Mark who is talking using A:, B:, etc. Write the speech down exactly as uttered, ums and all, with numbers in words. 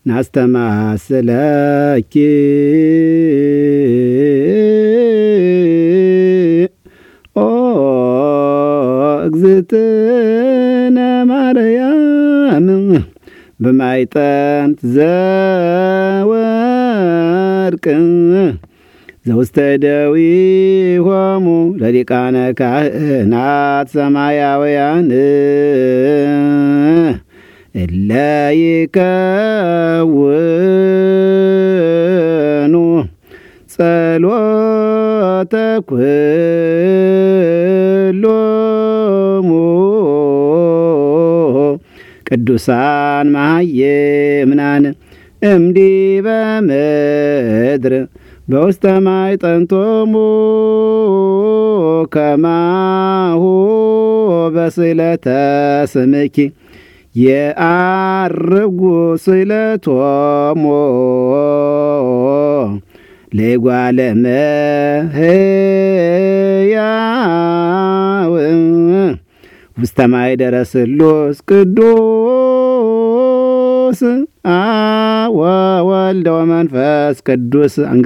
A: ናስተማስለኪ ኦ እግዝእትነ ማርያም በማይጠንት ዘወርቅ ዘውስተ እደዊሆሙ ለሊቃነ ካህናት ሰማያውያን እለ ይከውኑ ጸሎተ ኩሎሙ ቅዱሳን መሃይምናን እምዲበ ምድር በውስተ ማዕጠንቶሙ ከማሁ በስእለተ ስምኪ የዐርጉ ስእለቶሙ ለእጓለ እመሕያው ውስተ ማኅደረ ስሉስ ቅዱስ አብ ወወልድ ወመንፈስ ቅዱስ